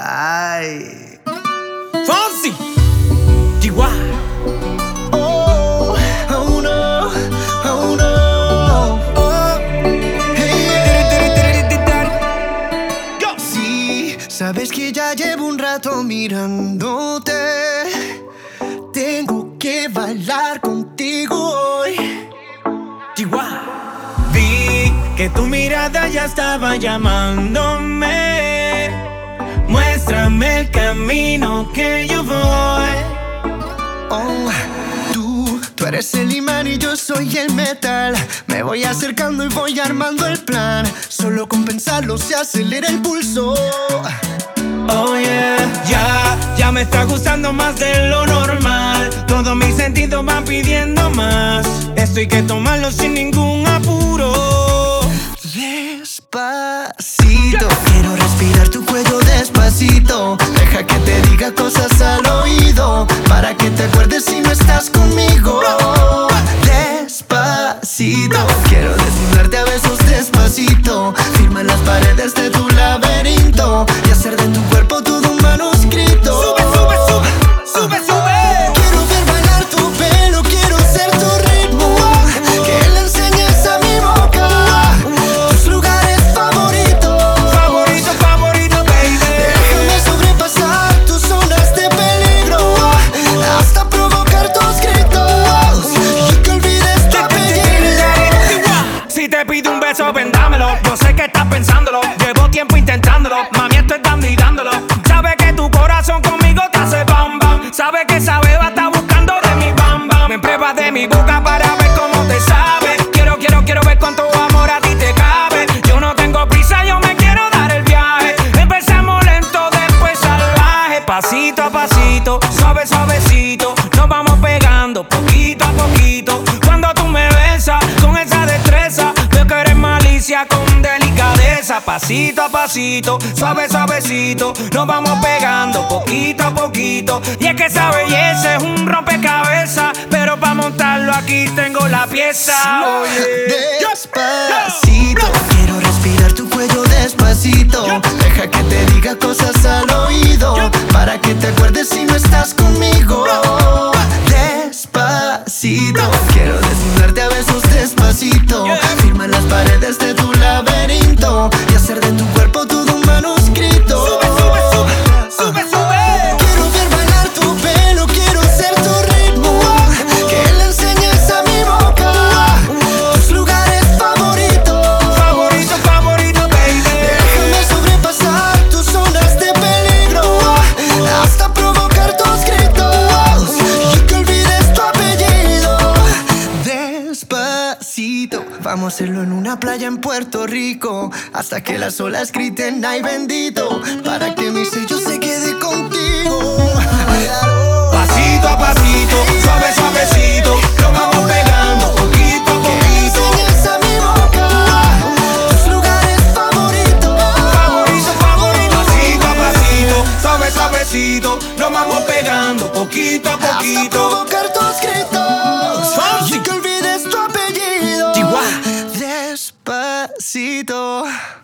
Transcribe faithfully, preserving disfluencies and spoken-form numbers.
Ay. Fonsi, Chihuahua. Oh, oh no, oh no. Oh, hey. Go. Sí, sabes que ya llevo un rato mirándote. Tengo que bailar contigo hoy. Chihuahua. Vi que tu mirada ya estaba llamándome. Muéstrame el camino que yo voy. Oh, tú, tú eres el imán y yo soy el metal. Me voy acercando y voy armando el plan. Solo con pensarlo se acelera el pulso. Oh yeah, ya, ya me está gustando más de lo normal. Todos mis sentidos van pidiendo más. Esto hay que tomarlo sin ningún apuro. Despacito, quiero respirar tu cuello despacito. Deja que te diga cosas al oído, para que te acuerdes si no estás conmigo. Despacito, quiero desnudarte a besos despacito. Firma en las paredes de tu laberinto y hacer de tu cuerpo todo un manuscrito. Sube, sube, sube, sube, sube. Quiero ver bailar tu pelo, quiero ser tu ritmo. Que le enseñes a mi boca tus lugares favoritos. Favorito, favorito, baby. Déjame sobrepasar tus zonas de peligro, hasta provocar tus gritos y que olvides tu apellido. Si te pido un beso, vendámelo. Yo sé que estás pensándolo. Llevo tiempo intentándolo. Mami, estoy dando y dándolo. Sabe que tu corazón conmigo te hace bam bam. Sabe que esa beba está buscando de mi bam bam. Me pruebas de mi boca para ver cómo te sabe. Quiero, quiero, quiero ver cuánto amor a ti te cabe. Yo no tengo prisa, yo me quiero dar el viaje. Empezamos lento, después salvaje. Pasito a pasito, suave, suavecito. Nos vamos pegando poquito a poquito. Cuando tú me besas con esa destreza, veo que eres malicia con delicadeza. Pasito a pasito, suave, suavecito. Nos vamos pegando poquito a poquito. Y es que esa belleza es un rompecabezas, pero para montarlo aquí tengo la pieza. Oye. Despacito, quiero respirar tu cuello despacito. Deja que te diga cosas al oído, para que te acuerdes si no estás conmigo. Despacito, quiero desnudarte a besos despacito. Firma en las paredes de tu laberinto y hacer de tu cuerpo todo un manuscrito. Sube, sube, sube, sube, sube. Quiero ver bailar tu pelo, quiero ser tu ritmo. Que le enseñes a mi boca tus lugares favoritos. Favorito, favorito, baby. Déjame sobrepasar tus zonas de peligro, hasta provocar tus gritos y que olvides tu apellido. Despacito, vamos a hacerlo en una playa en Puerto Rico, hasta que las olas griten ay bendito, para que mi sello se quede contigo. Pasito a pasito, suave, suavecito. Lo vamos pegando poquito a Que le poquito. enseñes a mi boca tus lugares favoritos. Favorito, favorito. Pasito a pasito, suave, suavecito. Lo vamos pegando poquito a Hasta poquito. provocar tus gritos Fonsi. y que olvides tu apellido. Chihuahua. Despacito.